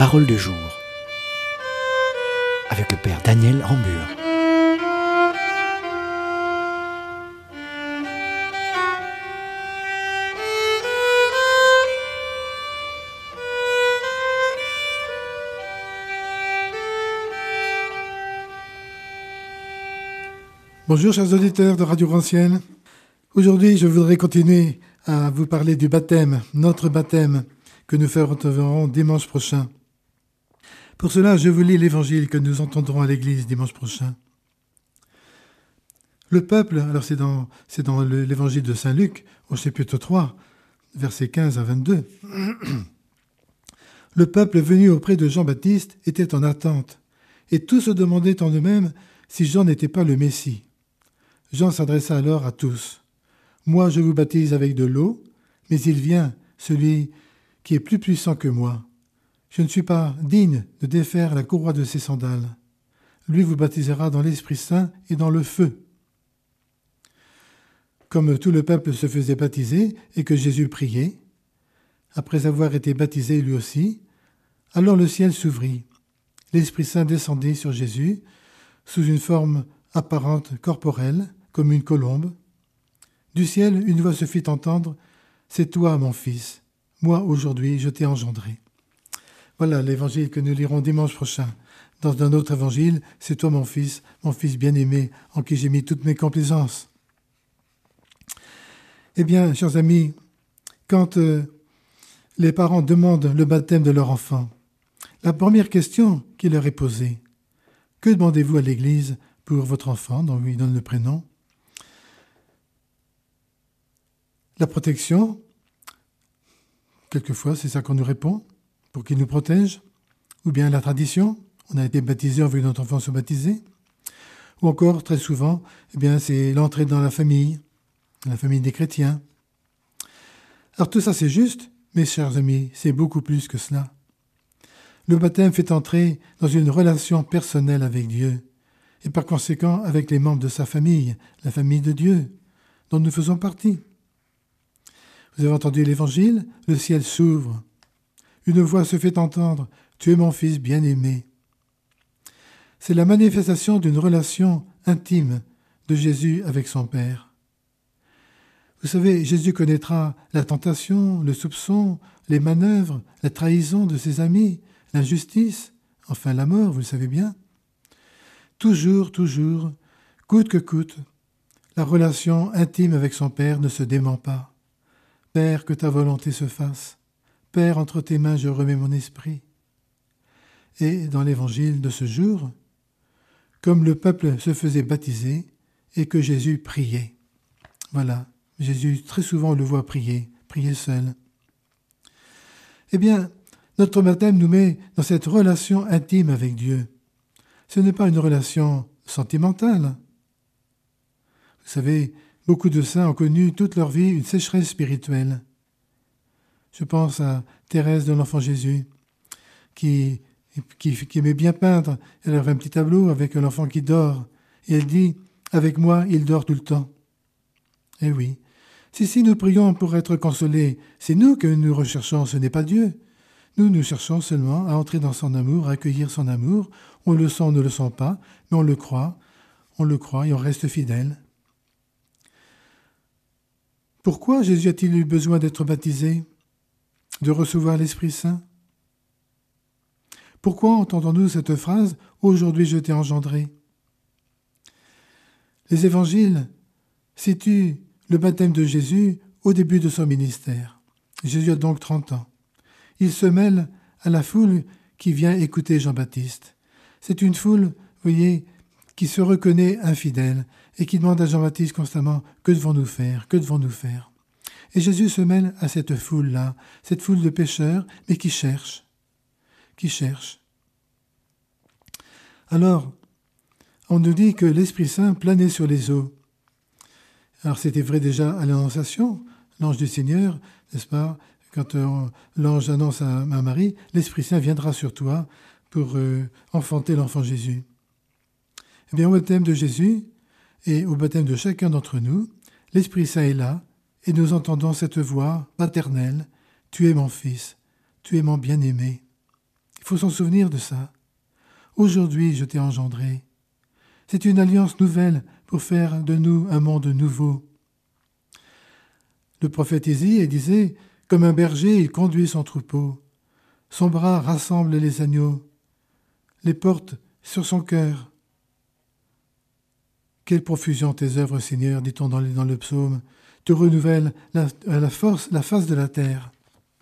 Parole de jour avec le Père Daniel Rambure. Bonjour chers auditeurs de Radio Grand-Ciel. Aujourd'hui, je voudrais continuer à vous parler du baptême, notre baptême, que nous ferons dimanche prochain. Pour cela, je vous lis l'évangile que nous entendrons à l'église dimanche prochain. Le peuple, alors c'est dans l'évangile de Saint Luc, au chapitre 3, versets 15 à 22. Le peuple venu auprès de Jean-Baptiste était en attente, et tous se demandaient en eux-mêmes si Jean n'était pas le Messie. Jean s'adressa alors à tous. « Moi, je vous baptise avec de l'eau, mais il vient, celui qui est plus puissant que moi. Je ne suis pas digne de défaire la courroie de ses sandales. Lui vous baptisera dans l'Esprit Saint et dans le feu. » Comme tout le peuple se faisait baptiser et que Jésus priait, après avoir été baptisé lui aussi, alors le ciel s'ouvrit. L'Esprit Saint descendit sur Jésus sous une forme apparente corporelle, comme une colombe. Du ciel, une voix se fit entendre, « C'est toi, mon fils. Moi, aujourd'hui, je t'ai engendré. » Voilà l'évangile que nous lirons dimanche prochain. Dans un autre évangile, « C'est toi, mon fils bien-aimé, en qui j'ai mis toutes mes complaisances. » Eh bien, chers amis, quand les parents demandent le baptême de leur enfant, la première question qui leur est posée, « Que demandez-vous à l'église pour votre enfant ?» dont lui donne le prénom. La protection, quelquefois c'est ça qu'on nous répond, pour qu'il nous protège, ou bien la tradition, on a été baptisé, on veut que notre enfant soit baptisé, ou encore très souvent, eh bien, c'est l'entrée dans la famille des chrétiens. Alors tout ça c'est juste, mes chers amis, c'est beaucoup plus que cela. Le baptême fait entrer dans une relation personnelle avec Dieu, et par conséquent avec les membres de sa famille, la famille de Dieu, dont nous faisons partie. Vous avez entendu l'évangile, le ciel s'ouvre. Une voix se fait entendre, « Tu es mon fils bien-aimé. » C'est la manifestation d'une relation intime de Jésus avec son Père. Vous savez, Jésus connaîtra la tentation, le soupçon, les manœuvres, la trahison de ses amis, l'injustice, enfin la mort, vous le savez bien. Toujours, coûte que coûte, la relation intime avec son Père ne se dément pas. Père, que ta volonté se fasse. Père, entre tes mains, je remets mon esprit. Et dans l'évangile de ce jour, comme le peuple se faisait baptiser et que Jésus priait. Voilà, Jésus, très souvent, on le voit prier seul. Eh bien, notre baptême nous met dans cette relation intime avec Dieu. Ce n'est pas une relation sentimentale. Vous savez, beaucoup de saints ont connu toute leur vie une sécheresse spirituelle. Je pense à Thérèse de l'Enfant Jésus, qui aimait bien peindre. Elle avait un petit tableau avec un enfant qui dort. Et elle dit, « Avec moi, il dort tout le temps. » Eh oui, si nous prions pour être consolés, c'est nous que nous recherchons, ce n'est pas Dieu. Nous cherchons seulement à entrer dans son amour, à accueillir son amour. On le sent, on ne le sent pas, mais on le croit et on reste fidèle. Pourquoi Jésus a-t-il eu besoin d'être baptisé, de recevoir l'Esprit Saint? Pourquoi entendons-nous cette phrase « Aujourd'hui je t'ai engendré » ? Les évangiles situent le baptême de Jésus au début de son ministère. Jésus a donc 30 ans. Il se mêle à la foule qui vient écouter Jean-Baptiste. C'est une foule, vous voyez, qui se reconnaît infidèle et qui demande à Jean-Baptiste constamment « Que devons-nous faire ? Que devons-nous faire ?» Et Jésus se mêle à cette foule-là, cette foule de pécheurs, mais qui cherche. Alors, on nous dit que l'Esprit Saint planait sur les eaux. Alors c'était vrai déjà à l'Annonciation, l'ange du Seigneur, n'est-ce pas ? Quand l'ange annonce à Marie, l'Esprit Saint viendra sur toi pour enfanter l'enfant Jésus. Eh bien, au baptême de Jésus et au baptême de chacun d'entre nous, l'Esprit Saint est là et nous entendons cette voix paternelle, « Tu es mon fils, tu es mon bien-aimé. » Il faut s'en souvenir de ça. Aujourd'hui, je t'ai engendré. C'est une alliance nouvelle pour faire de nous un monde nouveau. Le prophète Isaïe disait, comme un berger, il conduit son troupeau. Son bras rassemble les agneaux, les porte sur son cœur. Quelle profusion tes œuvres, Seigneur, dit-on dans le psaume. Tu renouvelles la face de la terre.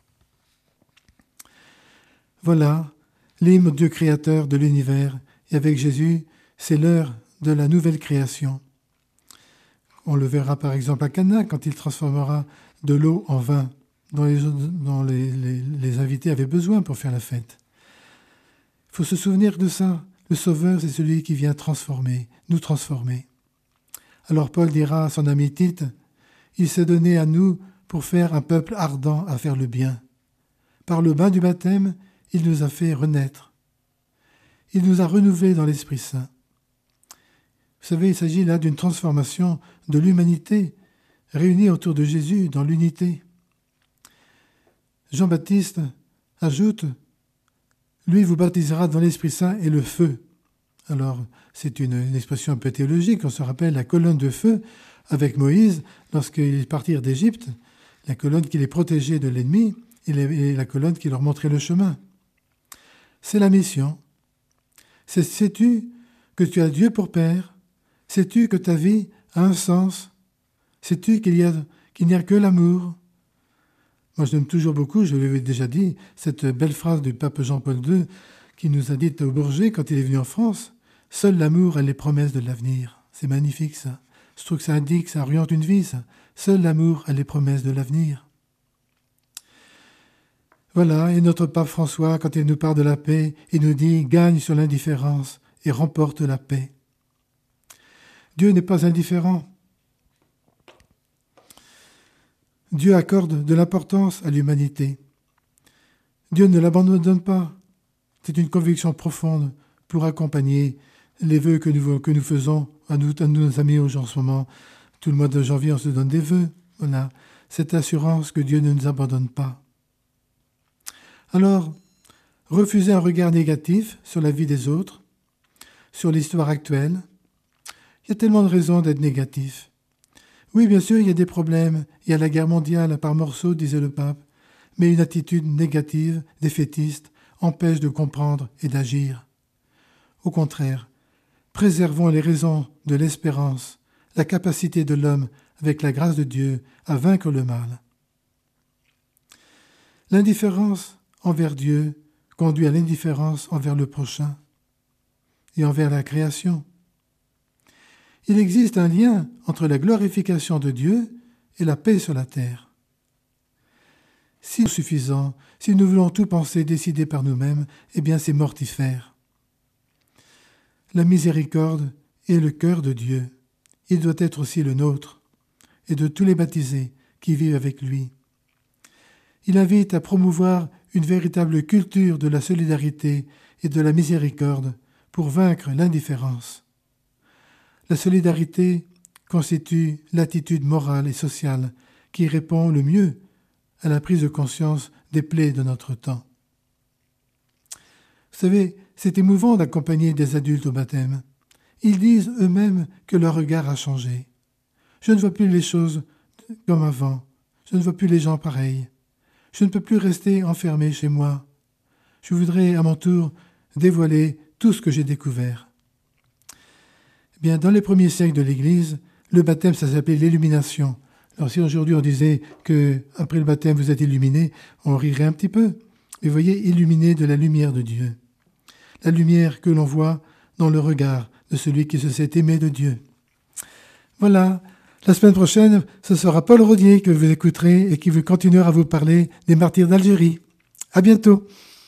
Voilà l'hymne Dieu créateur de l'univers. Et avec Jésus, c'est l'heure de la nouvelle création. On le verra par exemple à Cana quand il transformera de l'eau en vin dont les invités avaient besoin pour faire la fête. Il faut se souvenir de ça. Le Sauveur, c'est celui qui vient nous transformer. Alors Paul dira à son ami Tite, il s'est donné à nous pour faire un peuple ardent à faire le bien. Par le bain du baptême, il nous a fait renaître. Il nous a renouvelés dans l'Esprit Saint. Vous savez, il s'agit là d'une transformation de l'humanité réunie autour de Jésus dans l'unité. Jean-Baptiste ajoute, lui vous baptisera dans l'Esprit Saint et le feu. Alors, c'est une expression un peu théologique. On se rappelle la colonne de feu avec Moïse lorsqu'ils partirent d'Égypte, la colonne qui les protégeait de l'ennemi et la colonne qui leur montrait le chemin. C'est la mission. Sais-tu que tu as Dieu pour Père? Sais-tu que ta vie a un sens? Sais-tu qu'il n'y a que l'amour? Moi, je l'aime toujours beaucoup, je l'avais déjà dit, cette belle phrase du pape Jean-Paul II qui nous a dit au Bourget quand il est venu en France, « Seul l'amour a les promesses de l'avenir ». C'est magnifique ça. Je trouve que ça indique, ça oriente une vie ça. Seul l'amour a les promesses de l'avenir. Voilà, et notre pape François, quand il nous parle de la paix, il nous dit « Gagne sur l'indifférence et remporte la paix ». Dieu n'est pas indifférent. Dieu accorde de l'importance à l'humanité. Dieu ne l'abandonne pas. C'est une conviction profonde pour accompagner les vœux que nous faisons à nos amis en ce moment. Tout le mois de janvier, on se donne des vœux. Voilà, cette assurance que Dieu ne nous abandonne pas. Alors, refuser un regard négatif sur la vie des autres, sur l'histoire actuelle. Il y a tellement de raisons d'être négatif. Oui, bien sûr, il y a des problèmes. Il y a la guerre mondiale par morceaux, disait le pape. Mais une attitude négative, défaitiste, empêche de comprendre et d'agir. Au contraire, préservons les raisons de l'espérance, la capacité de l'homme, avec la grâce de Dieu, à vaincre le mal. L'indifférence envers Dieu conduit à l'indifférence envers le prochain et envers la création. Il existe un lien entre la glorification de Dieu et la paix sur la terre. Si c'est suffisant, si nous voulons tout penser, décider par nous-mêmes, eh bien c'est mortifère. La miséricorde est le cœur de Dieu. Il doit être aussi le nôtre et de tous les baptisés qui vivent avec lui. Il invite à promouvoir une véritable culture de la solidarité et de la miséricorde pour vaincre l'indifférence. La solidarité constitue l'attitude morale et sociale qui répond le mieux à la prise de conscience des plaies de notre temps. Vous savez, c'est émouvant d'accompagner des adultes au baptême. Ils disent eux-mêmes que leur regard a changé. Je ne vois plus les choses comme avant. Je ne vois plus les gens pareils. Je ne peux plus rester enfermé chez moi. Je voudrais à mon tour dévoiler tout ce que j'ai découvert. Eh bien, dans les premiers siècles de l'Église, le baptême, ça s'appelait l'illumination. Alors si aujourd'hui on disait que après le baptême vous êtes illuminé, on rirait un petit peu. Mais vous voyez, illuminé de la lumière de Dieu. La lumière que l'on voit dans le regard de celui qui se sait aimé de Dieu. Voilà. La semaine prochaine, ce sera Paul Rodier que vous écouterez et qui continuera à vous parler des martyrs d'Algérie. À bientôt.